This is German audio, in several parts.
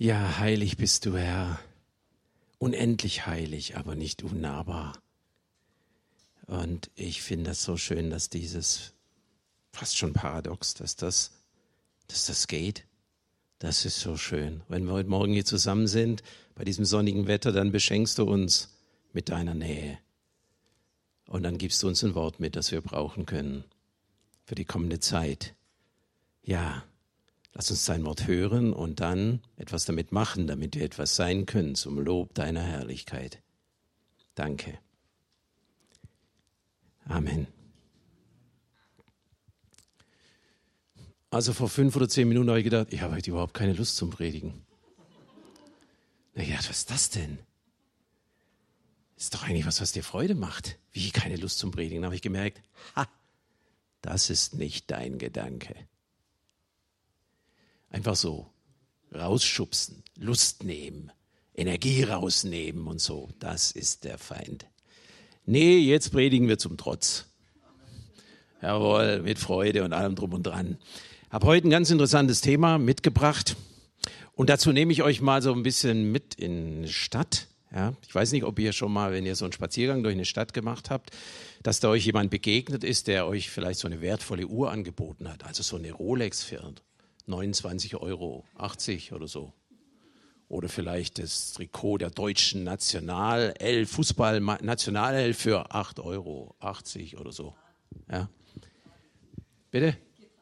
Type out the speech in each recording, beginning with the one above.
Ja, heilig bist du, Herr. Unendlich heilig, aber nicht unnahbar. Und ich finde das so schön, dass dieses, fast schon paradox, dass das geht. Das ist so schön. Wenn wir heute Morgen hier zusammen sind, bei diesem sonnigen Wetter, dann beschenkst du uns mit deiner Nähe. Und dann gibst du uns ein Wort mit, das wir brauchen können für die kommende Zeit. Ja, lass uns dein Wort hören und dann etwas damit machen, damit wir etwas sein können zum Lob deiner Herrlichkeit. Danke. Amen. Also vor 5 oder 10 Minuten habe ich gedacht, ich habe heute überhaupt keine Lust zum Predigen. Na ja, was ist das denn? Ist doch eigentlich was dir Freude macht. Wie, keine Lust zum Predigen? Dann habe ich gemerkt, das ist nicht dein Gedanke. Einfach so rausschubsen, Lust nehmen, Energie rausnehmen und so. Das ist der Feind. Nee, jetzt predigen wir zum Trotz. Jawohl, mit Freude und allem drum und dran. Habe heute ein ganz interessantes Thema mitgebracht. Und dazu nehme ich euch mal so ein bisschen mit in eine Stadt. Ja, ich weiß nicht, ob ihr schon mal, wenn ihr so einen Spaziergang durch eine Stadt gemacht habt, dass da euch jemand begegnet ist, der euch vielleicht so eine wertvolle Uhr angeboten hat. Also so eine Rolex für 29,80 € oder so. Oder vielleicht das Trikot der deutschen Fußball-Nationalelf für 8,80 € oder so. Ja. Bitte?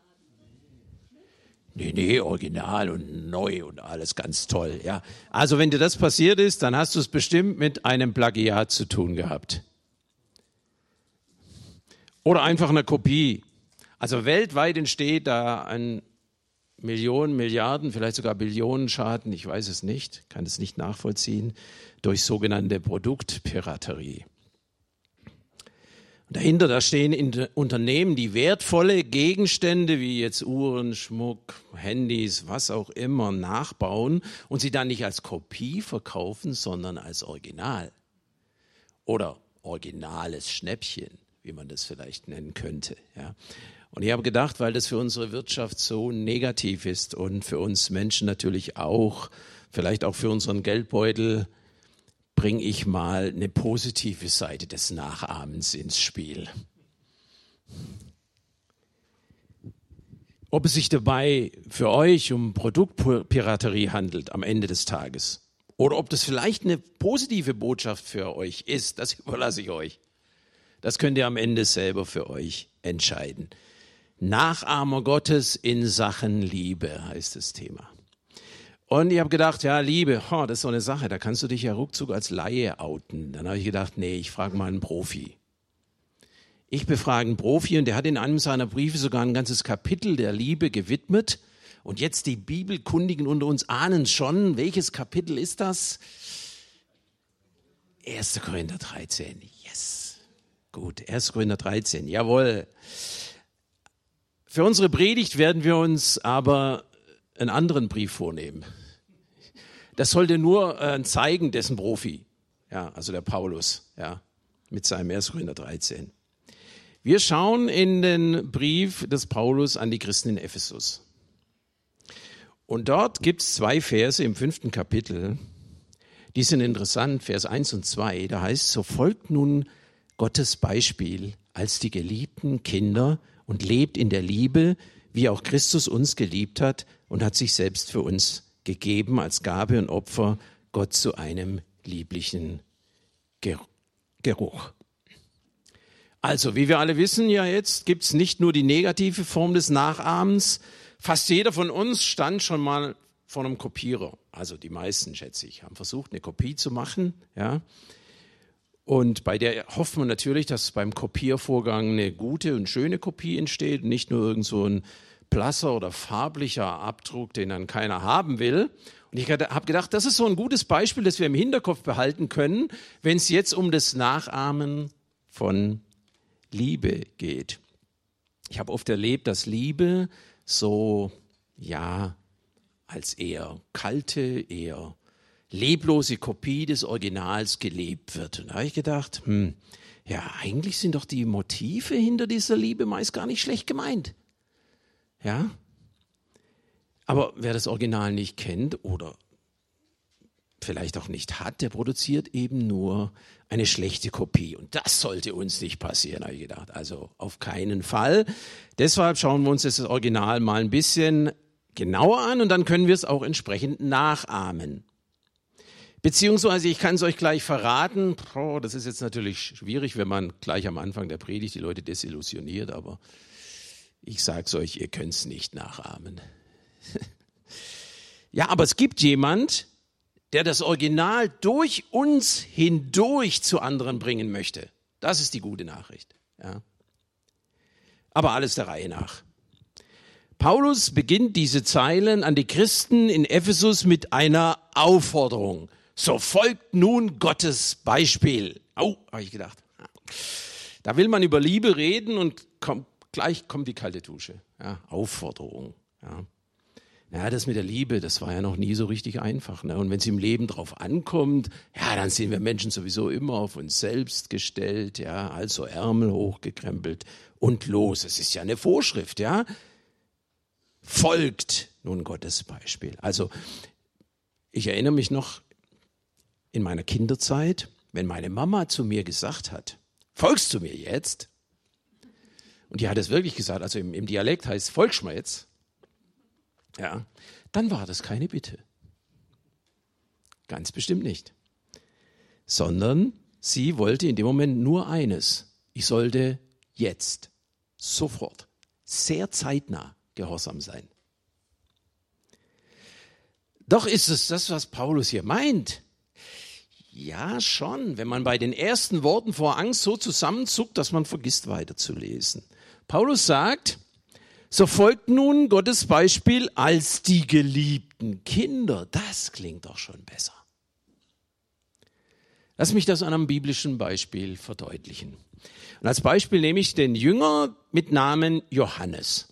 Nee, original und neu und alles ganz toll. Ja. Also wenn dir das passiert ist, dann hast du es bestimmt mit einem Plagiat zu tun gehabt. Oder einfach eine Kopie. Also weltweit entsteht da ein Millionen, Milliarden, vielleicht sogar Billionen Schaden, ich weiß es nicht, kann es nicht nachvollziehen, durch sogenannte Produktpiraterie. Und dahinter, da stehen Unternehmen, die wertvolle Gegenstände wie jetzt Uhren, Schmuck, Handys, was auch immer nachbauen und sie dann nicht als Kopie verkaufen, sondern als Original. Oder originales Schnäppchen, wie man das vielleicht nennen könnte. Ja. Und ich habe gedacht, weil das für unsere Wirtschaft so negativ ist und für uns Menschen natürlich auch, vielleicht auch für unseren Geldbeutel, bringe ich mal eine positive Seite des Nachahmens ins Spiel. Ob es sich dabei für euch um Produktpiraterie handelt am Ende des Tages oder ob das vielleicht eine positive Botschaft für euch ist, das überlasse ich euch. Das könnt ihr am Ende selber für euch entscheiden. Nachahmer Gottes in Sachen Liebe heißt das Thema. Und ich habe gedacht, ja, Liebe, das ist so eine Sache, da kannst du dich ja ruckzuck als Laie outen. Dann habe ich gedacht, nee, ich frage mal einen Profi. Ich befrage einen Profi und der hat in einem seiner Briefe sogar ein ganzes Kapitel der Liebe gewidmet. Und jetzt die Bibelkundigen unter uns ahnen schon, welches Kapitel ist das? 1. Korinther 13, yes. Gut, 1. Korinther 13, jawohl. Für unsere Predigt werden wir uns aber einen anderen Brief vornehmen. Das sollte nur zeigen, dessen Profi, ja, also der Paulus, ja, mit seinem 1. Korinther 13. Wir schauen in den Brief des Paulus an die Christen in Ephesus. Und dort gibt es 2 Verse im 5. Kapitel, die sind interessant, Vers 1 und 2, da heißt es, so folgt nun Gottes Beispiel als die geliebten Kinder und lebt in der Liebe, wie auch Christus uns geliebt hat und hat sich selbst für uns gegeben als Gabe und Opfer, Gott zu einem lieblichen Geruch. Also, wie wir alle wissen ja jetzt, gibt es nicht nur die negative Form des Nachahmens. Fast jeder von uns stand schon mal vor einem Kopierer. Also die meisten, schätze ich, haben versucht, eine Kopie zu machen. Ja. Und bei der hofft man natürlich, dass beim Kopiervorgang eine gute und schöne Kopie entsteht, nicht nur irgend so ein blasser oder farblicher Abdruck, den dann keiner haben will. Und ich habe gedacht, das ist so ein gutes Beispiel, das wir im Hinterkopf behalten können, wenn es jetzt um das Nachahmen von Liebe geht. Ich habe oft erlebt, dass Liebe so, ja, als eher kalte, eher leblose Kopie des Originals gelebt wird. Und da habe ich gedacht, ja, eigentlich sind doch die Motive hinter dieser Liebe meist gar nicht schlecht gemeint. Ja? Aber wer das Original nicht kennt oder vielleicht auch nicht hat, der produziert eben nur eine schlechte Kopie. Und das sollte uns nicht passieren, habe ich gedacht. Also auf keinen Fall. Deshalb schauen wir uns das Original mal ein bisschen genauer an und dann können wir es auch entsprechend nachahmen. Beziehungsweise, ich kann es euch gleich verraten, das ist jetzt natürlich schwierig, wenn man gleich am Anfang der Predigt die Leute desillusioniert, aber ich sage es euch, ihr könnt es nicht nachahmen. Ja, aber es gibt jemand, der das Original durch uns hindurch zu anderen bringen möchte. Das ist die gute Nachricht. Ja. Aber alles der Reihe nach. Paulus beginnt diese Zeilen an die Christen in Ephesus mit einer Aufforderung. So folgt nun Gottes Beispiel. Oh, habe ich gedacht. Da will man über Liebe reden und gleich kommt die kalte Dusche. Ja, Aufforderung. Ja, das mit der Liebe, das war ja noch nie so richtig einfach. Ne? Und wenn es im Leben drauf ankommt, ja, dann sind wir Menschen sowieso immer auf uns selbst gestellt, ja, also Ärmel hochgekrempelt und los. Es ist ja eine Vorschrift, ja. Folgt nun Gottes Beispiel. Also, ich erinnere mich noch in meiner Kinderzeit, wenn meine Mama zu mir gesagt hat, folgst du mir jetzt? Und die hat es wirklich gesagt, also im Dialekt heißt es, folgst du mir jetzt? Ja, dann war das keine Bitte. Ganz bestimmt nicht. Sondern sie wollte in dem Moment nur eines. Ich sollte jetzt, sofort, sehr zeitnah gehorsam sein. Doch ist es das, was Paulus hier meint? Ja, schon, wenn man bei den ersten Worten vor Angst so zusammenzuckt, dass man vergisst weiterzulesen. Paulus sagt, so folgt nun Gottes Beispiel als die geliebten Kinder. Das klingt doch schon besser. Lass mich das an einem biblischen Beispiel verdeutlichen. Und als Beispiel nehme ich den Jünger mit Namen Johannes.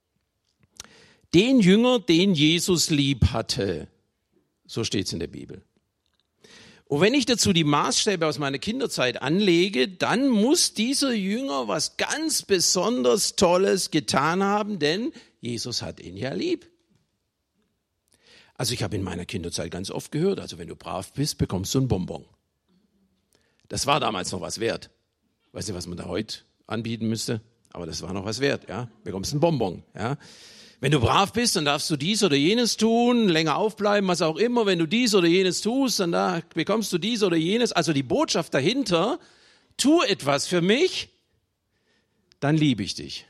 Den Jünger, den Jesus lieb hatte. So steht es in der Bibel. Und wenn ich dazu die Maßstäbe aus meiner Kinderzeit anlege, dann muss dieser Jünger was ganz besonders Tolles getan haben, denn Jesus hat ihn ja lieb. Also ich habe in meiner Kinderzeit ganz oft gehört, also wenn du brav bist, bekommst du ein Bonbon. Das war damals noch was wert. Weißt du, was man da heute anbieten müsste? Aber das war noch was wert, ja. Bekommst ein Bonbon, ja. Wenn du brav bist, dann darfst du dies oder jenes tun, länger aufbleiben, was auch immer. Wenn du dies oder jenes tust, dann da bekommst du dies oder jenes. Also die Botschaft dahinter, tu etwas für mich, dann liebe ich dich.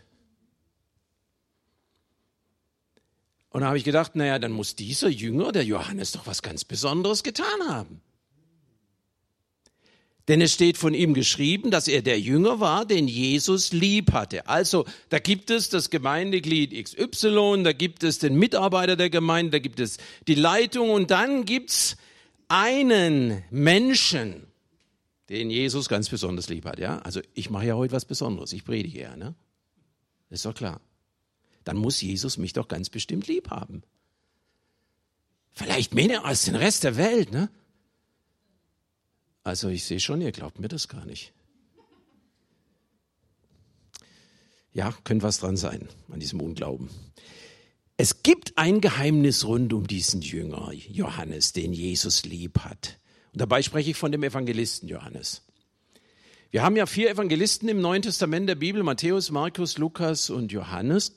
Und da habe ich gedacht, naja, dann muss dieser Jünger, der Johannes, doch was ganz Besonderes getan haben. Denn es steht von ihm geschrieben, dass er der Jünger war, den Jesus lieb hatte. Also da gibt es das Gemeindeglied XY, da gibt es den Mitarbeiter der Gemeinde, da gibt es die Leitung und dann gibt's einen Menschen, den Jesus ganz besonders lieb hat. Ja? Also ich mache ja heute was Besonderes, ich predige ja, ne? Ist doch klar. Dann muss Jesus mich doch ganz bestimmt lieb haben. Vielleicht mehr als den Rest der Welt, ne? Also ich sehe schon, ihr glaubt mir das gar nicht. Ja, könnte was dran sein an diesem Unglauben. Es gibt ein Geheimnis rund um diesen Jünger, Johannes, den Jesus lieb hat. Und dabei spreche ich von dem Evangelisten Johannes. Wir haben ja 4 Evangelisten im Neuen Testament der Bibel, Matthäus, Markus, Lukas und Johannes.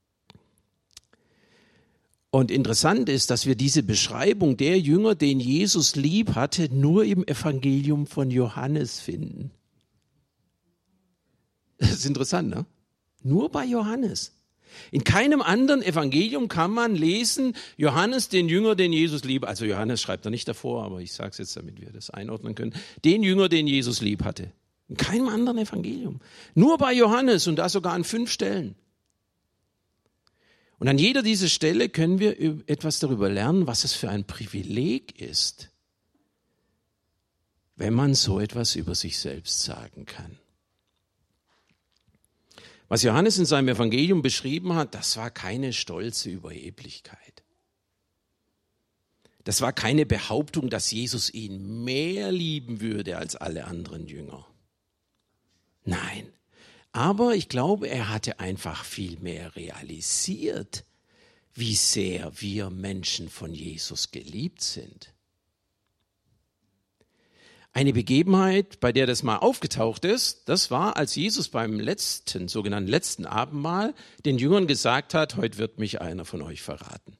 Und interessant ist, dass wir diese Beschreibung der Jünger, den Jesus lieb hatte, nur im Evangelium von Johannes finden. Das ist interessant, ne? Nur bei Johannes. In keinem anderen Evangelium kann man lesen, Johannes, den Jünger, den Jesus lieb. Also Johannes schreibt da nicht davor, aber ich sage es jetzt, damit wir das einordnen können. Den Jünger, den Jesus lieb hatte. In keinem anderen Evangelium. Nur bei Johannes und da sogar an 5 Stellen. Und an jeder dieser Stelle können wir etwas darüber lernen, was es für ein Privileg ist, wenn man so etwas über sich selbst sagen kann. Was Johannes in seinem Evangelium beschrieben hat, das war keine stolze Überheblichkeit. Das war keine Behauptung, dass Jesus ihn mehr lieben würde als alle anderen Jünger. Nein. Aber ich glaube, er hatte einfach viel mehr realisiert, wie sehr wir Menschen von Jesus geliebt sind. Eine Begebenheit, bei der das mal aufgetaucht ist, das war, als Jesus beim sogenannten letzten Abendmahl den Jüngern gesagt hat, heute wird mich einer von euch verraten.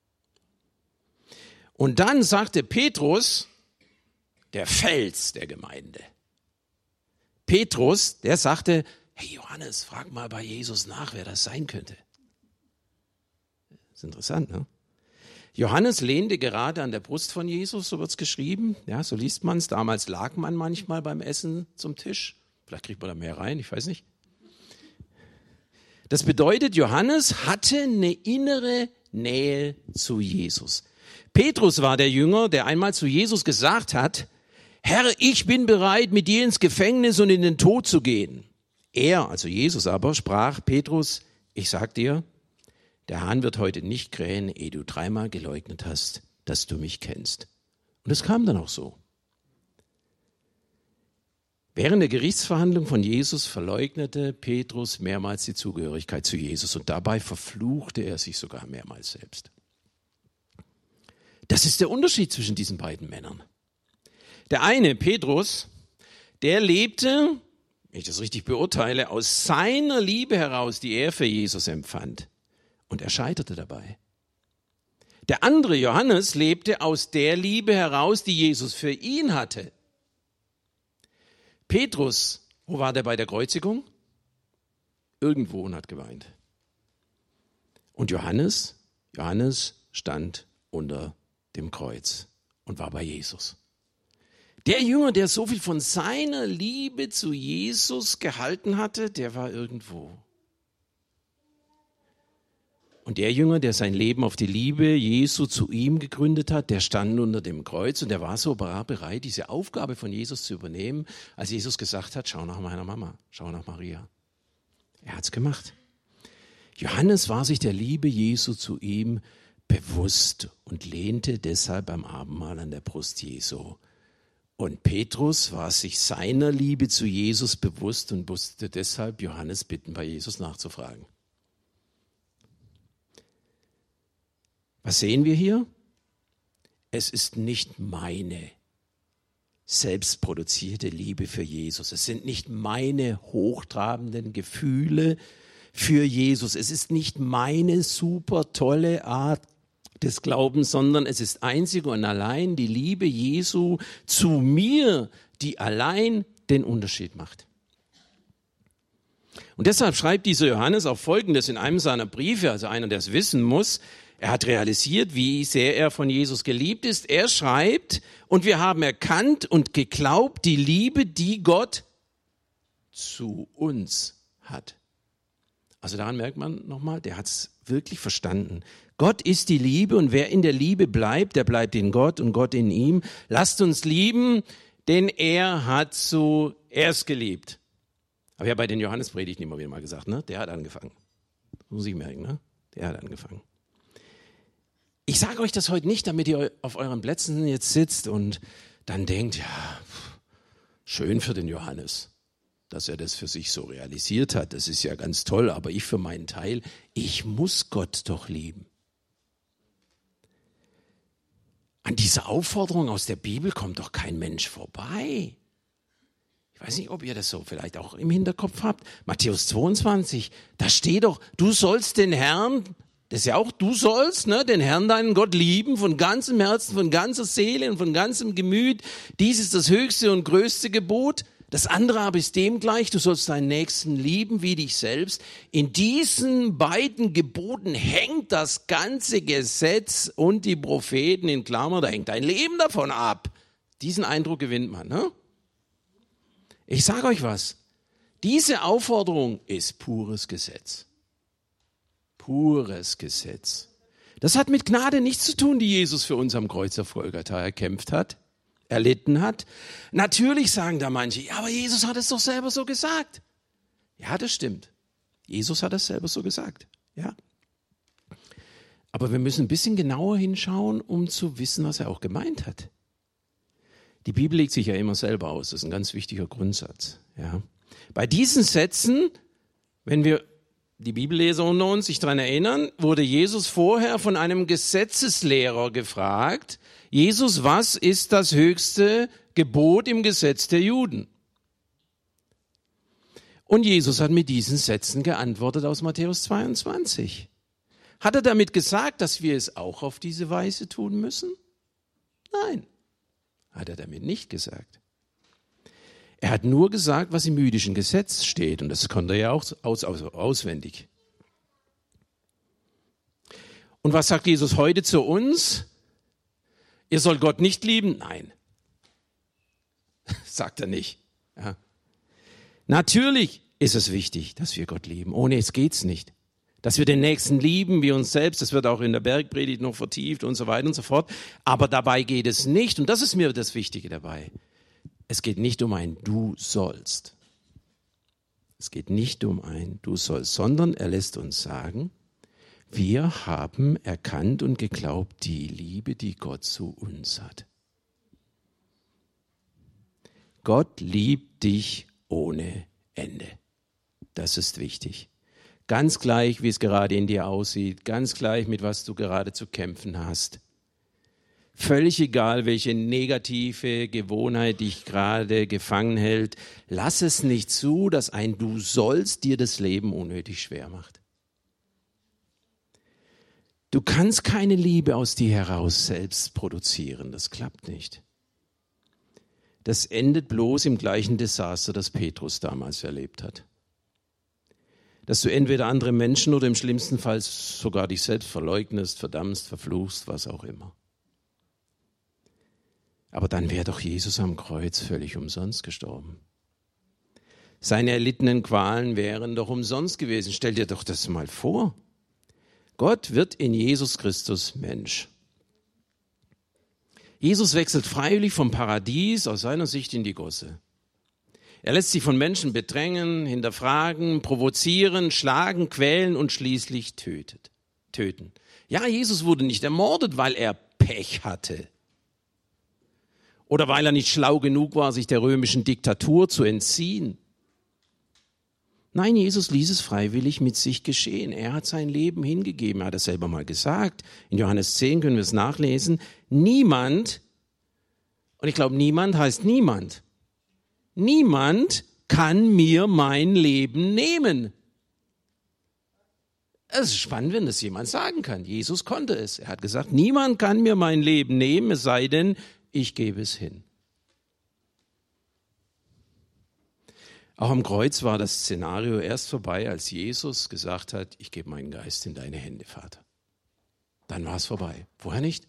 Und dann sagte Petrus, der Fels der Gemeinde. Petrus, der sagte, hey Johannes, frag mal bei Jesus nach, wer das sein könnte. Das ist interessant, ne? Johannes lehnte gerade an der Brust von Jesus, so wird's geschrieben. Ja, so liest man es. Damals lag man manchmal beim Essen zum Tisch. Vielleicht kriegt man da mehr rein, ich weiß nicht. Das bedeutet, Johannes hatte eine innere Nähe zu Jesus. Petrus war der Jünger, der einmal zu Jesus gesagt hat, Herr, ich bin bereit, mit dir ins Gefängnis und in den Tod zu gehen. Er, also Jesus aber, sprach, Petrus, ich sag dir, der Hahn wird heute nicht krähen, ehe du 3-mal geleugnet hast, dass du mich kennst. Und es kam dann auch so. Während der Gerichtsverhandlung von Jesus verleugnete Petrus mehrmals die Zugehörigkeit zu Jesus und dabei verfluchte er sich sogar mehrmals selbst. Das ist der Unterschied zwischen diesen beiden Männern. Der eine, Petrus, der lebte, wenn ich das richtig beurteile, aus seiner Liebe heraus, die er für Jesus empfand. Und er scheiterte dabei. Der andere, Johannes, lebte aus der Liebe heraus, die Jesus für ihn hatte. Petrus, wo war der bei der Kreuzigung? Irgendwo und hat geweint. Und Johannes stand unter dem Kreuz und war bei Jesus. Der Jünger, der so viel von seiner Liebe zu Jesus gehalten hatte, der war irgendwo. Und der Jünger, der sein Leben auf die Liebe Jesu zu ihm gegründet hat, der stand unter dem Kreuz und der war so bereit, diese Aufgabe von Jesus zu übernehmen, als Jesus gesagt hat, schau nach meiner Mama, schau nach Maria. Er hat's gemacht. Johannes war sich der Liebe Jesu zu ihm bewusst und lehnte deshalb beim Abendmahl an der Brust Jesu. Und Petrus war sich seiner Liebe zu Jesus bewusst und musste deshalb Johannes bitten, bei Jesus nachzufragen. Was sehen wir hier? Es ist nicht meine selbstproduzierte Liebe für Jesus. Es sind nicht meine hochtrabenden Gefühle für Jesus. Es ist nicht meine super tolle Art des Glaubens, sondern es ist einzig und allein die Liebe Jesu zu mir, die allein den Unterschied macht. Und deshalb schreibt dieser Johannes auch Folgendes in einem seiner Briefe, also einer, der es wissen muss. Er hat realisiert, wie sehr er von Jesus geliebt ist. Er schreibt, und wir haben erkannt und geglaubt, die Liebe, die Gott zu uns hat. Also daran merkt man nochmal, der hat es wirklich verstanden. Gott ist die Liebe und wer in der Liebe bleibt, der bleibt in Gott und Gott in ihm. Lasst uns lieben, denn er hat zuerst geliebt. Habe ich ja bei den Johannespredigten immer wieder mal gesagt, ne? Der hat angefangen. Das muss ich merken, ne? Der hat angefangen. Ich sage euch das heute nicht, damit ihr auf euren Plätzen jetzt sitzt und dann denkt, ja, schön für den Johannes, dass er das für sich so realisiert hat. Das ist ja ganz toll, aber ich für meinen Teil, ich muss Gott doch lieben. An dieser Aufforderung aus der Bibel kommt doch kein Mensch vorbei. Ich weiß nicht, ob ihr das so vielleicht auch im Hinterkopf habt. Matthäus 22, da steht doch, du sollst den Herrn, das ist ja auch, du sollst den Herrn, deinen Gott lieben, von ganzem Herzen, von ganzer Seele und von ganzem Gemüt. Dies ist das höchste und größte Gebot. Das andere aber ist dem gleich, du sollst deinen Nächsten lieben wie dich selbst. In diesen beiden Geboten hängt das ganze Gesetz und die Propheten in Klammer, da hängt dein Leben davon ab. Diesen Eindruck gewinnt man, ne? Ich sage euch was, diese Aufforderung ist pures Gesetz. Pures Gesetz. Das hat mit Gnade nichts zu tun, die Jesus für uns am Kreuz auf Golgatha erkämpft hat, erlitten hat. Natürlich sagen da manche, ja, aber Jesus hat es doch selber so gesagt. Ja, das stimmt. Jesus hat es selber so gesagt. Ja. Aber wir müssen ein bisschen genauer hinschauen, um zu wissen, was er auch gemeint hat. Die Bibel legt sich ja immer selber aus. Das ist ein ganz wichtiger Grundsatz. Ja. Bei diesen Sätzen, wenn wir die Bibelleser unter uns sich daran erinnern, wurde Jesus vorher von einem Gesetzeslehrer gefragt, Jesus, was ist das höchste Gebot im Gesetz der Juden. Und Jesus hat mit diesen Sätzen geantwortet aus Matthäus 22. Hat er damit gesagt, dass wir es auch auf diese Weise tun müssen? Nein, hat er damit nicht gesagt. Er hat nur gesagt, was im jüdischen Gesetz steht. Und das konnte er ja auch auswendig. Und was sagt Jesus heute zu uns? Ihr sollt Gott nicht lieben? Nein. Sagt er nicht. Ja. Natürlich ist es wichtig, dass wir Gott lieben. Ohne es geht's nicht. Dass wir den Nächsten lieben wie uns selbst, das wird auch in der Bergpredigt noch vertieft und so weiter und so fort. Aber dabei geht es nicht, und das ist mir das Wichtige dabei, es geht nicht um ein Du sollst. Es geht nicht um ein Du sollst, sondern er lässt uns sagen, wir haben erkannt und geglaubt die Liebe, die Gott zu uns hat. Gott liebt dich ohne Ende. Das ist wichtig. Ganz gleich, wie es gerade in dir aussieht, ganz gleich, mit was du gerade zu kämpfen hast. Völlig egal, welche negative Gewohnheit dich gerade gefangen hält, lass es nicht zu, dass ein Du sollst dir das Leben unnötig schwer macht. Du kannst keine Liebe aus dir heraus selbst produzieren, das klappt nicht. Das endet bloß im gleichen Desaster, das Petrus damals erlebt hat. Dass du entweder andere Menschen oder im schlimmsten Fall sogar dich selbst verleugnest, verdammst, verfluchst, was auch immer. Aber dann wäre doch Jesus am Kreuz völlig umsonst gestorben. Seine erlittenen Qualen wären doch umsonst gewesen. Stell dir doch das mal vor. Gott wird in Jesus Christus Mensch. Jesus wechselt freiwillig vom Paradies aus seiner Sicht in die Gosse. Er lässt sich von Menschen bedrängen, hinterfragen, provozieren, schlagen, quälen und schließlich töten. Ja, Jesus wurde nicht ermordet, weil er Pech hatte. Oder weil er nicht schlau genug war, sich der römischen Diktatur zu entziehen. Nein, Jesus ließ es freiwillig mit sich geschehen. Er hat sein Leben hingegeben. Er hat es selber mal gesagt. In Johannes 10 können wir es nachlesen. Niemand, und ich glaube, niemand heißt niemand. Niemand kann mir mein Leben nehmen. Es ist spannend, wenn das jemand sagen kann. Jesus konnte es. Er hat gesagt, niemand kann mir mein Leben nehmen, es sei denn, ich gebe es hin. Auch am Kreuz war das Szenario erst vorbei, als Jesus gesagt hat, ich gebe meinen Geist in deine Hände, Vater. Dann war es vorbei. Vorher nicht.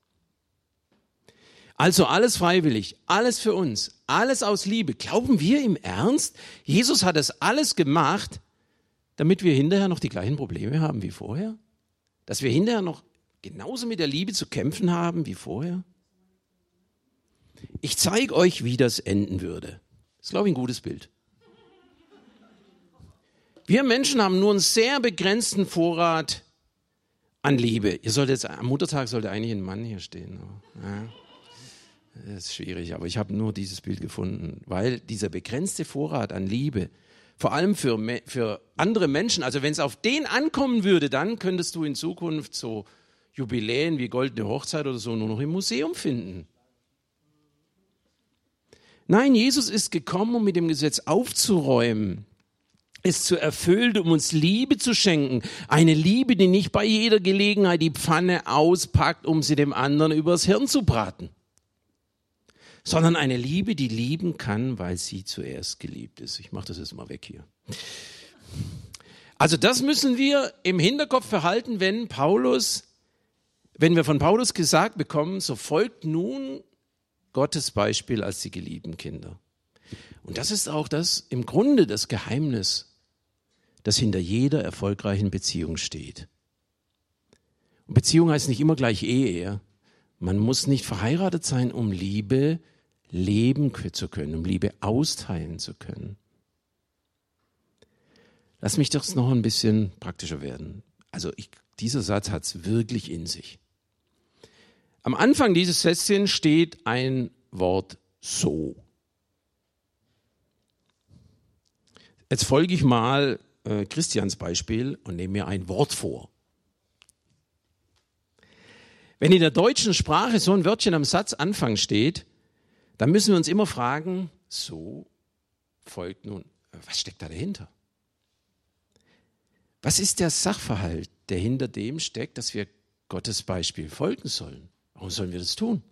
Also alles freiwillig, alles für uns, alles aus Liebe. Glauben wir im Ernst? Jesus hat das alles gemacht, damit wir hinterher noch die gleichen Probleme haben wie vorher? Dass wir hinterher noch genauso mit der Liebe zu kämpfen haben wie vorher? Ich zeige euch, wie das enden würde. Das ist, glaube ich, ein gutes Bild. Wir Menschen haben nur einen sehr begrenzten Vorrat an Liebe. Am Muttertag sollte eigentlich ein Mann hier stehen. Ja, das ist schwierig, aber ich habe nur dieses Bild gefunden, weil dieser begrenzte Vorrat an Liebe, vor allem für andere Menschen, also wenn es auf den ankommen würde, dann könntest du in Zukunft so Jubiläen wie Goldene Hochzeit oder so nur noch im Museum finden. Nein, Jesus ist gekommen, um mit dem Gesetz aufzuräumen, es zu erfüllen, um uns Liebe zu schenken. Eine Liebe, die nicht bei jeder Gelegenheit die Pfanne auspackt, um sie dem anderen übers Hirn zu braten. Sondern eine Liebe, die lieben kann, weil sie zuerst geliebt ist. Ich mache das jetzt mal weg hier. Also das müssen wir im Hinterkopf behalten, wenn wir von Paulus gesagt bekommen, so folgt nun Gottes Beispiel als die geliebten Kinder. Und das ist auch im Grunde das Geheimnis, das hinter jeder erfolgreichen Beziehung steht. Und Beziehung heißt nicht immer gleich Ehe. Man muss nicht verheiratet sein, um Liebe leben zu können, um Liebe austeilen zu können. Lass mich das noch ein bisschen praktischer werden. Also dieser Satz hat es wirklich in sich. Am Anfang dieses Sätzchen steht ein Wort so. Jetzt folge ich mal Christians Beispiel und nehme mir ein Wort vor. Wenn in der deutschen Sprache so ein Wörtchen am Satzanfang steht, dann müssen wir uns immer fragen, so folgt nun, was steckt da dahinter? Was ist der Sachverhalt, der hinter dem steckt, dass wir Gottes Beispiel folgen sollen? Warum sollen wir das tun?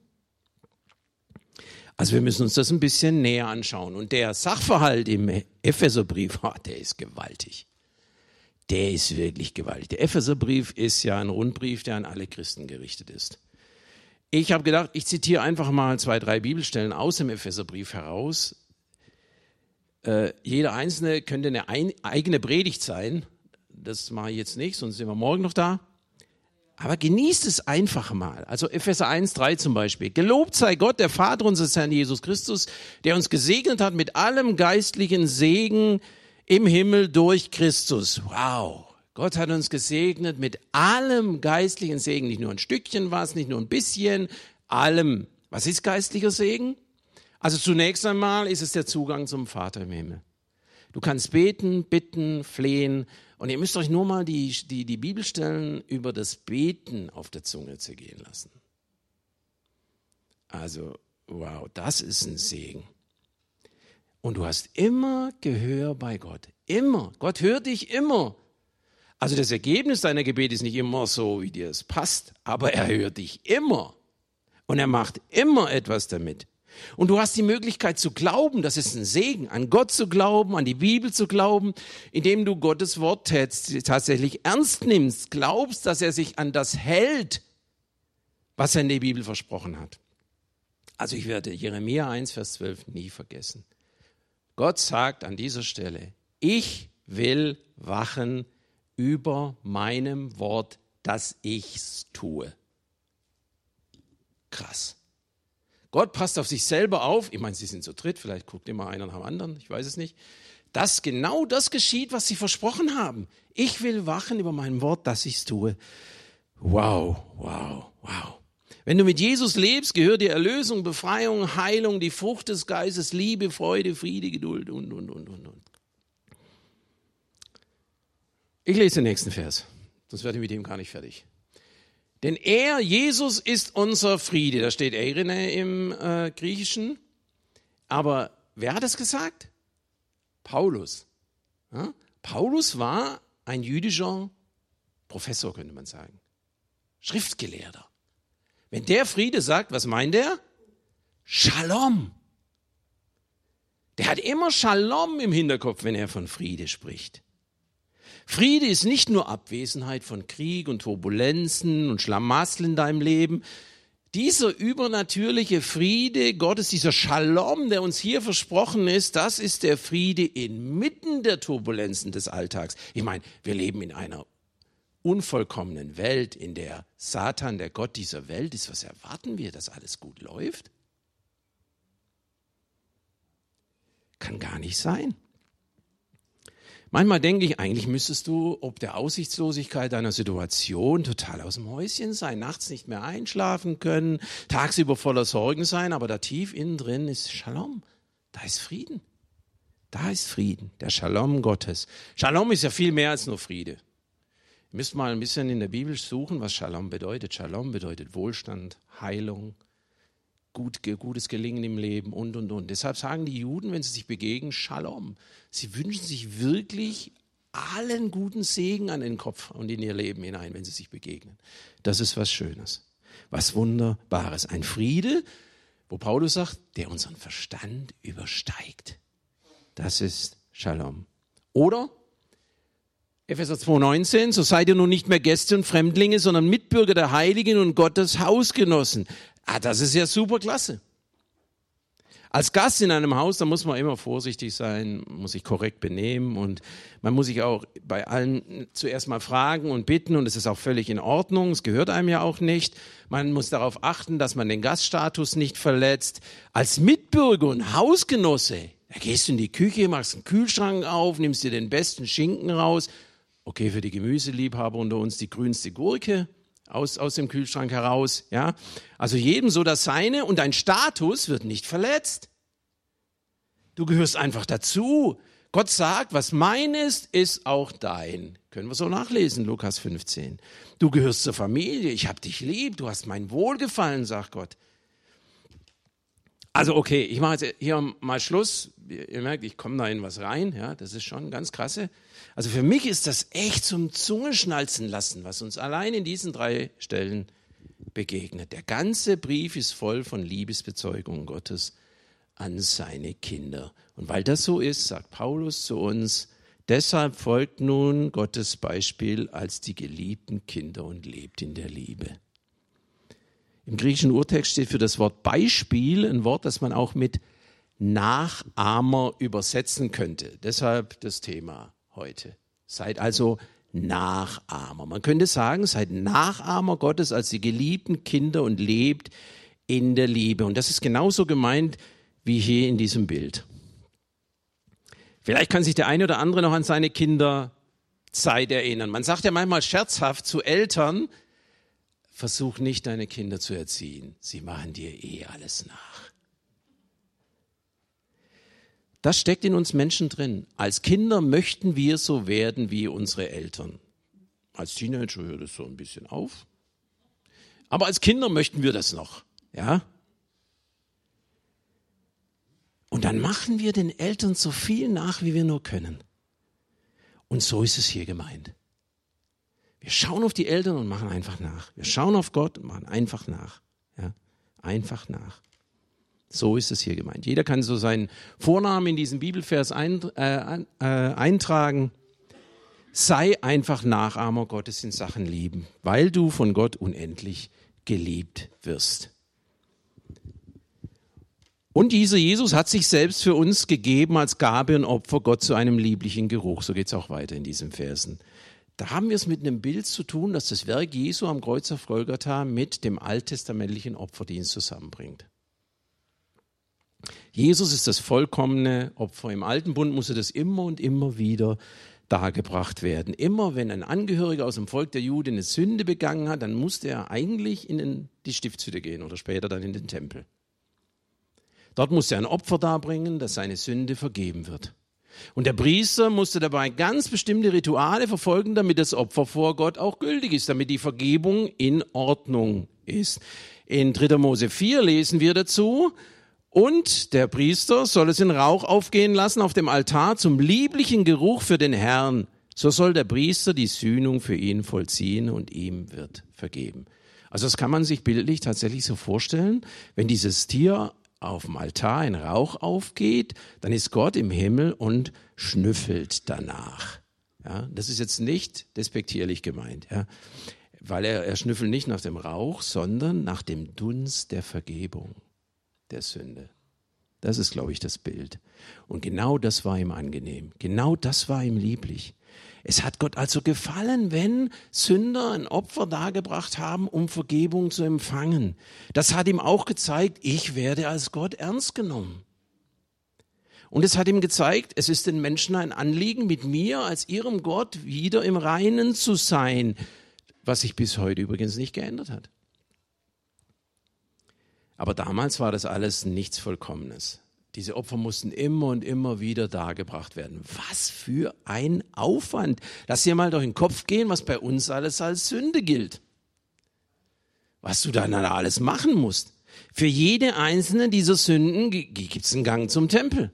Also wir müssen uns das ein bisschen näher anschauen. Und der Sachverhalt im Epheserbrief, der ist gewaltig. Der ist wirklich gewaltig. Der Epheserbrief ist ja ein Rundbrief, der an alle Christen gerichtet ist. Ich habe gedacht, ich zitiere einfach mal 2, 3 Bibelstellen aus dem Epheserbrief heraus. Jeder einzelne könnte eine eigene Predigt sein. Das mache ich jetzt nicht, sonst sind wir morgen noch da. Aber genießt es einfach mal. Also Epheser 1,3 zum Beispiel. Gelobt sei Gott, der Vater unseres Herrn Jesus Christus, der uns gesegnet hat mit allem geistlichen Segen im Himmel durch Christus. Wow. Gott hat uns gesegnet mit allem geistlichen Segen. Nicht nur ein Stückchen was, nicht nur ein bisschen, allem. Was ist geistlicher Segen? Also zunächst einmal ist es der Zugang zum Vater im Himmel. Du kannst beten, bitten, flehen. Und ihr müsst euch nur mal die Bibelstellen über das Beten auf der Zunge zergehen lassen. Also, wow, das ist ein Segen. Und du hast immer Gehör bei Gott. Immer. Gott hört dich immer. Also das Ergebnis deiner Gebete ist nicht immer so, wie dir es passt, aber er hört dich immer. Und er macht immer etwas damit. Und du hast die Möglichkeit zu glauben, das ist ein Segen, an Gott zu glauben, an die Bibel zu glauben, indem du Gottes Wort tatsächlich ernst nimmst, glaubst, dass er sich an das hält, was er in der Bibel versprochen hat. Also ich werde Jeremia 1, Vers 12 nie vergessen. Gott sagt an dieser Stelle, ich will wachen über meinem Wort, dass ich's tue. Krass. Gott passt auf sich selber auf, ich meine, sie sind zu dritt, vielleicht guckt immer einer nach dem anderen, ich weiß es nicht, dass genau das geschieht, was sie versprochen haben. Ich will wachen über mein Wort, dass ich es tue. Wow, wow, wow. Wenn du mit Jesus lebst, gehört dir Erlösung, Befreiung, Heilung, die Frucht des Geistes, Liebe, Freude, Friede, Geduld und. Ich lese den nächsten Vers, sonst werde ich mit dem gar nicht fertig. Denn er, Jesus, ist unser Friede. Da steht Eirene im Griechischen. Aber wer hat es gesagt? Paulus. Ja? Paulus war ein jüdischer Professor, könnte man sagen. Schriftgelehrter. Wenn der Friede sagt, was meint er? Shalom. Der hat immer Shalom im Hinterkopf, wenn er von Friede spricht. Friede ist nicht nur Abwesenheit von Krieg und Turbulenzen und Schlamassel in deinem Leben. Dieser übernatürliche Friede Gottes, dieser Shalom, der uns hier versprochen ist, das ist der Friede inmitten der Turbulenzen des Alltags. Ich meine, wir leben in einer unvollkommenen Welt, in der Satan der Gott dieser Welt ist. Was erwarten wir, dass alles gut läuft? Kann gar nicht sein. Manchmal denke ich, eigentlich müsstest du ob der Aussichtslosigkeit deiner Situation total aus dem Häuschen sein, nachts nicht mehr einschlafen können, tagsüber voller Sorgen sein, aber da tief innen drin ist Shalom, da ist Frieden. Da ist Frieden, der Shalom Gottes. Shalom ist ja viel mehr als nur Friede. Ihr müsst mal ein bisschen in der Bibel suchen, was Shalom bedeutet. Shalom bedeutet Wohlstand, Heilung, gutes Gelingen im Leben und. Deshalb sagen die Juden, wenn sie sich begegnen, Shalom. Sie wünschen sich wirklich allen guten Segen an den Kopf und in ihr Leben hinein, wenn sie sich begegnen. Das ist was Schönes, was Wunderbares. Ein Friede, wo Paulus sagt, der unseren Verstand übersteigt. Das ist Shalom. Oder Epheser 2,19, so seid ihr nun nicht mehr Gäste und Fremdlinge, sondern Mitbürger der Heiligen und Gottes Hausgenossen. Das ist ja super klasse. Als Gast in einem Haus, da muss man immer vorsichtig sein, muss sich korrekt benehmen und man muss sich auch bei allen zuerst mal fragen und bitten und es ist auch völlig in Ordnung, es gehört einem ja auch nicht. Man muss darauf achten, dass man den Gaststatus nicht verletzt. Als Mitbürger und Hausgenosse, da gehst du in die Küche, machst einen Kühlschrank auf, nimmst dir den besten Schinken raus. Okay, für die Gemüseliebhaber unter uns die grünste Gurke aus dem Kühlschrank heraus, ja. Also jedem so das Seine und dein Status wird nicht verletzt. Du gehörst einfach dazu. Gott sagt, was mein ist auch dein. Können wir so nachlesen, Lukas 15. Du gehörst zur Familie, ich hab dich lieb, du hast mein Wohlgefallen, sagt Gott. Also okay, ich mache jetzt hier mal Schluss. Ihr merkt, ich komme da in was rein. Ja, das ist schon ganz krasse. Also für mich ist das echt zum Zungeschnalzen lassen, was uns allein in diesen 3 Stellen begegnet. Der ganze Brief ist voll von Liebesbezeugungen Gottes an seine Kinder. Und weil das so ist, sagt Paulus zu uns, deshalb folgt nun Gottes Beispiel als die geliebten Kinder und lebt in der Liebe. Im griechischen Urtext steht für das Wort Beispiel ein Wort, das man auch mit Nachahmer übersetzen könnte. Deshalb das Thema heute. Seid also Nachahmer. Man könnte sagen, seid Nachahmer Gottes als die geliebten Kinder und lebt in der Liebe. Und das ist genauso gemeint wie hier in diesem Bild. Vielleicht kann sich der eine oder andere noch an seine Kinderzeit erinnern. Man sagt ja manchmal scherzhaft zu Eltern, versuch nicht, deine Kinder zu erziehen. Sie machen dir alles nach. Das steckt in uns Menschen drin. Als Kinder möchten wir so werden wie unsere Eltern. Als Teenager hört es so ein bisschen auf. Aber als Kinder möchten wir das noch. Ja? Und dann machen wir den Eltern so viel nach, wie wir nur können. Und so ist es hier gemeint. Wir schauen auf die Eltern und machen einfach nach. Wir schauen auf Gott und machen einfach nach. Ja? Einfach nach. So ist es hier gemeint. Jeder kann so seinen Vornamen in diesen Bibelvers eintragen. Sei einfach Nachahmer Gottes in Sachen Lieben, weil du von Gott unendlich geliebt wirst. Und dieser Jesus hat sich selbst für uns gegeben als Gabe und Opfer Gott zu einem lieblichen Geruch. So geht es auch weiter in diesen Versen. Da haben wir es mit einem Bild zu tun, das das Werk Jesu am Kreuz auf Golgatha mit dem alttestamentlichen Opferdienst zusammenbringt. Jesus ist das vollkommene Opfer. Im Alten Bund musste das immer und immer wieder dargebracht werden. Immer wenn ein Angehöriger aus dem Volk der Juden eine Sünde begangen hat, dann musste er eigentlich in die Stiftshütte gehen oder später dann in den Tempel. Dort musste er ein Opfer darbringen, dass seine Sünde vergeben wird. Und der Priester musste dabei ganz bestimmte Rituale verfolgen, damit das Opfer vor Gott auch gültig ist, damit die Vergebung in Ordnung ist. In 3. Mose 4 lesen wir dazu, und der Priester soll es in Rauch aufgehen lassen auf dem Altar zum lieblichen Geruch für den Herrn. So soll der Priester die Sühnung für ihn vollziehen und ihm wird vergeben. Also das kann man sich bildlich tatsächlich so vorstellen, wenn dieses Tier auf dem Altar in Rauch aufgeht, dann ist Gott im Himmel und schnüffelt danach. Ja, das ist jetzt nicht despektierlich gemeint, ja, weil er schnüffelt nicht nach dem Rauch, sondern nach dem Dunst der Vergebung, der Sünde. Das ist, glaube ich, das Bild. Und genau das war ihm angenehm. Genau das war ihm lieblich. Es hat Gott also gefallen, wenn Sünder ein Opfer dargebracht haben, um Vergebung zu empfangen. Das hat ihm auch gezeigt, ich werde als Gott ernst genommen. Und es hat ihm gezeigt, es ist den Menschen ein Anliegen, mit mir als ihrem Gott wieder im Reinen zu sein, was sich bis heute übrigens nicht geändert hat. Aber damals war das alles nichts Vollkommenes. Diese Opfer mussten immer und immer wieder dargebracht werden. Was für ein Aufwand. Lass dir mal durch den Kopf gehen, was bei uns alles als Sünde gilt. Was du dann alles machen musst. Für jede einzelne dieser Sünden gibt es einen Gang zum Tempel.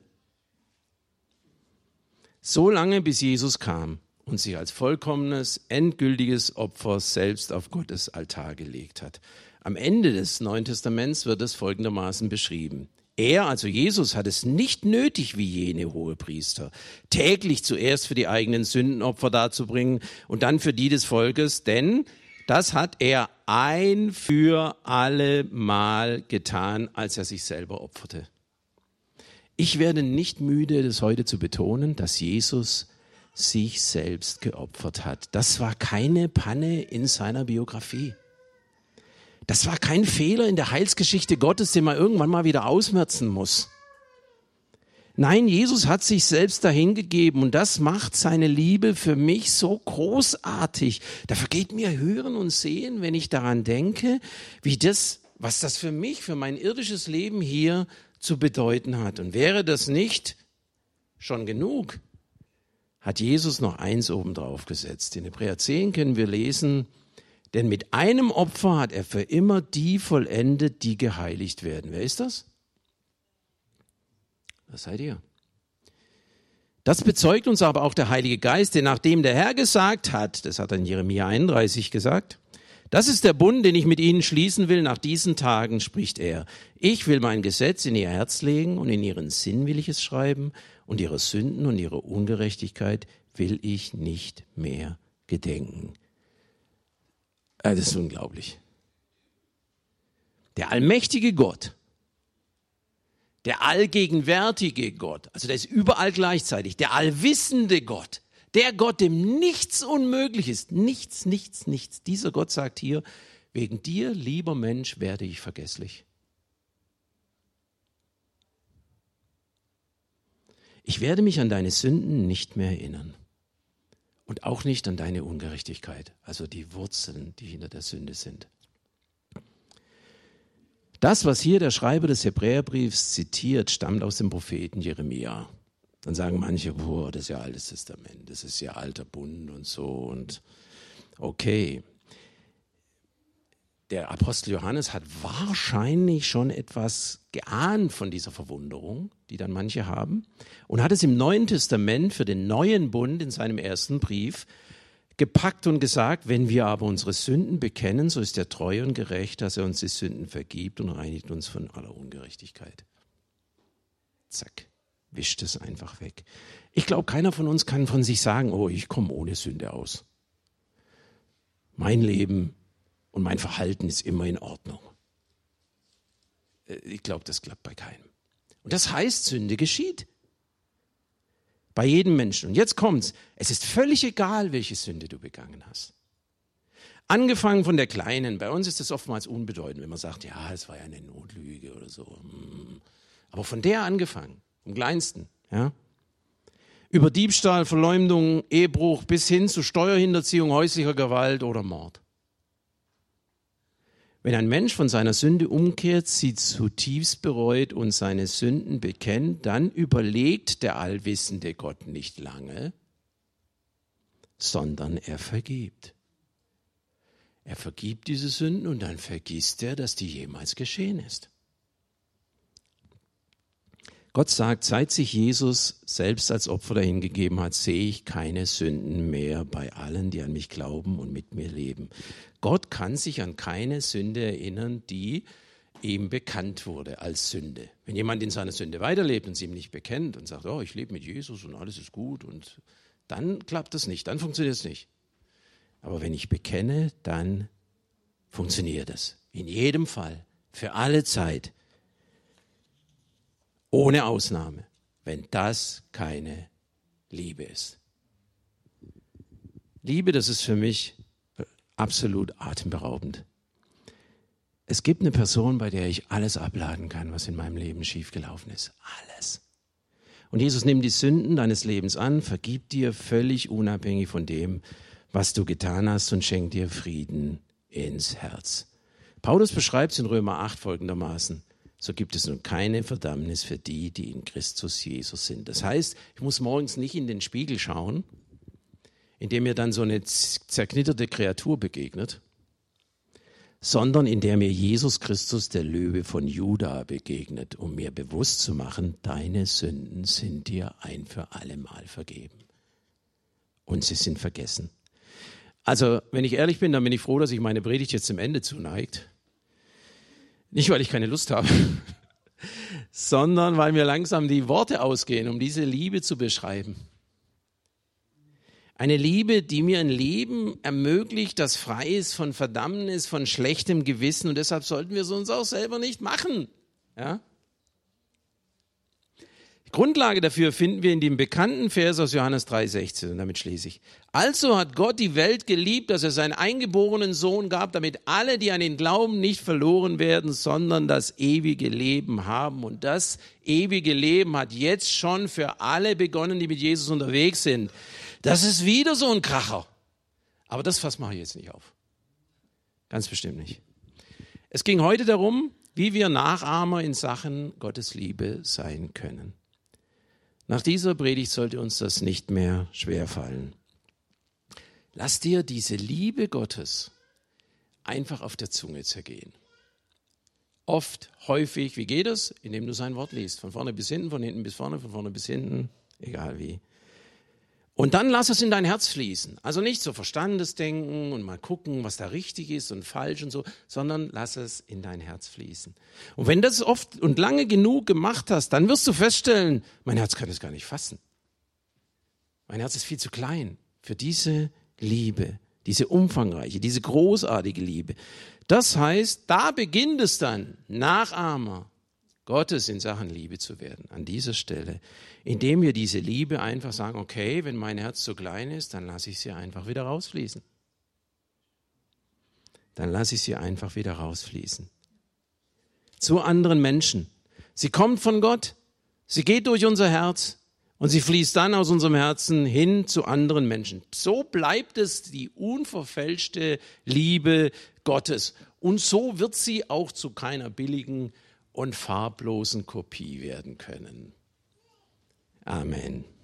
So lange, bis Jesus kam und sich als vollkommenes, endgültiges Opfer selbst auf Gottes Altar gelegt hat. Am Ende des Neuen Testaments wird es folgendermaßen beschrieben. Er, also Jesus, hat es nicht nötig wie jene Hohepriester, täglich zuerst für die eigenen Sündenopfer darzubringen und dann für die des Volkes, denn das hat er ein für alle Mal getan, als er sich selber opferte. Ich werde nicht müde, das heute zu betonen, dass Jesus sich selbst geopfert hat. Das war keine Panne in seiner Biografie. Das war kein Fehler in der Heilsgeschichte Gottes, den man irgendwann mal wieder ausmerzen muss. Nein, Jesus hat sich selbst dahingegeben und das macht seine Liebe für mich so großartig. Da vergeht mir Hören und Sehen, wenn ich daran denke, was das für mich, für mein irdisches Leben hier zu bedeuten hat. Und wäre das nicht schon genug, hat Jesus noch eins obendrauf gesetzt. In Hebräer 10 können wir lesen, denn mit einem Opfer hat er für immer die vollendet, die geheiligt werden. Wer ist das? Das seid ihr. Das bezeugt uns aber auch der Heilige Geist, denn nachdem der Herr gesagt hat, das hat er in Jeremia 31 gesagt, das ist der Bund, den ich mit ihnen schließen will nach diesen Tagen, spricht er. Ich will mein Gesetz in ihr Herz legen und in ihren Sinn will ich es schreiben und ihre Sünden und ihre Ungerechtigkeit will ich nicht mehr gedenken. Das ist unglaublich. Der allmächtige Gott, der allgegenwärtige Gott, also der ist überall gleichzeitig, der allwissende Gott, der Gott, dem nichts unmöglich ist, nichts. Dieser Gott sagt hier, wegen dir, lieber Mensch, werde ich vergesslich. Ich werde mich an deine Sünden nicht mehr erinnern und auch nicht an deine Ungerechtigkeit, also die Wurzeln, die hinter der Sünde sind. Das, was hier der Schreiber des Hebräerbriefs zitiert, stammt aus dem Propheten Jeremia. Dann sagen manche, boah, das ist ja Altes Testament, das ist ja alter Bund und so und okay. Der Apostel Johannes hat wahrscheinlich schon etwas geahnt von dieser Verwunderung, die dann manche haben, und hat es im Neuen Testament für den neuen Bund in seinem ersten Brief gepackt und gesagt, wenn wir aber unsere Sünden bekennen, so ist er treu und gerecht, dass er uns die Sünden vergibt und reinigt uns von aller Ungerechtigkeit. Zack, wischt es einfach weg. Ich glaube, keiner von uns kann von sich sagen, oh, ich komme ohne Sünde aus. Mein Leben und mein Verhalten ist immer in Ordnung. Ich glaube, das klappt bei keinem. Und das heißt, Sünde geschieht. Bei jedem Menschen. Und jetzt kommt's. Es ist völlig egal, welche Sünde du begangen hast. Angefangen von der Kleinen. Bei uns ist das oftmals unbedeutend, wenn man sagt, ja, es war ja eine Notlüge oder so. Aber von der angefangen, vom Kleinsten, ja. Über Diebstahl, Verleumdung, Ehebruch bis hin zu Steuerhinterziehung, häuslicher Gewalt oder Mord. Wenn ein Mensch von seiner Sünde umkehrt, sie zutiefst bereut und seine Sünden bekennt, dann überlegt der allwissende Gott nicht lange, sondern er vergibt. Er vergibt diese Sünden und dann vergisst er, dass die jemals geschehen ist. Gott sagt, seit sich Jesus selbst als Opfer dahingegeben hat, sehe ich keine Sünden mehr bei allen, die an mich glauben und mit mir leben. Gott kann sich an keine Sünde erinnern, die ihm bekannt wurde als Sünde. Wenn jemand in seiner Sünde weiterlebt und sie ihm nicht bekennt und sagt, oh, ich lebe mit Jesus und alles ist gut, und dann klappt das nicht, dann funktioniert es nicht. Aber wenn ich bekenne, dann funktioniert es. In jedem Fall, für alle Zeit. Ohne Ausnahme, wenn das keine Liebe ist. Liebe, das ist für mich absolut atemberaubend. Es gibt eine Person, bei der ich alles abladen kann, was in meinem Leben schiefgelaufen ist. Alles. Und Jesus nimmt die Sünden deines Lebens an, vergibt dir völlig unabhängig von dem, was du getan hast, und schenkt dir Frieden ins Herz. Paulus beschreibt es in Römer 8 folgendermaßen. So gibt es nun keine Verdammnis für die, die in Christus Jesus sind. Das heißt, ich muss morgens nicht in den Spiegel schauen, indem mir dann so eine zerknitterte Kreatur begegnet, sondern indem mir Jesus Christus, der Löwe von Juda, begegnet, um mir bewusst zu machen, deine Sünden sind dir ein für alle Mal vergeben. Und sie sind vergessen. Also, wenn ich ehrlich bin, dann bin ich froh, dass sich meine Predigt jetzt zum Ende zuneigt. Nicht, weil ich keine Lust habe, sondern weil mir langsam die Worte ausgehen, um diese Liebe zu beschreiben. Eine Liebe, die mir ein Leben ermöglicht, das frei ist von Verdammnis, von schlechtem Gewissen. Und deshalb sollten wir es uns auch selber nicht machen. Ja? Die Grundlage dafür finden wir in dem bekannten Vers aus Johannes 3,16. Und damit schließe ich. Also hat Gott die Welt geliebt, dass er seinen eingeborenen Sohn gab, damit alle, die an ihn glauben, nicht verloren werden, sondern das ewige Leben haben. Und das ewige Leben hat jetzt schon für alle begonnen, die mit Jesus unterwegs sind. Das ist wieder so ein Kracher. Aber das Fass mache ich jetzt nicht auf. Ganz bestimmt nicht. Es ging heute darum, wie wir Nachahmer in Sachen Gottes Liebe sein können. Nach dieser Predigt sollte uns das nicht mehr schwerfallen. Lass dir diese Liebe Gottes einfach auf der Zunge zergehen. Oft, häufig, wie geht es? Indem du sein Wort liest. Von vorne bis hinten, von hinten bis vorne, von vorne bis hinten, egal wie. Und dann lass es in dein Herz fließen. Also nicht so Verstandesdenken und mal gucken, was da richtig ist und falsch und so, sondern lass es in dein Herz fließen. Und wenn du das oft und lange genug gemacht hast, dann wirst du feststellen, mein Herz kann es gar nicht fassen. Mein Herz ist viel zu klein für diese Liebe, diese umfangreiche, diese großartige Liebe. Das heißt, da beginnt es dann, Nachahmer Gottes in Sachen Liebe zu werden, an dieser Stelle, indem wir diese Liebe einfach sagen, okay, wenn mein Herz so klein ist, dann lasse ich sie einfach wieder rausfließen. Dann lasse ich sie einfach wieder rausfließen. Zu anderen Menschen. Sie kommt von Gott, sie geht durch unser Herz und sie fließt dann aus unserem Herzen hin zu anderen Menschen. So bleibt es die unverfälschte Liebe Gottes. Und so wird sie auch zu keiner billigen und farblosen Kopie werden können. Amen.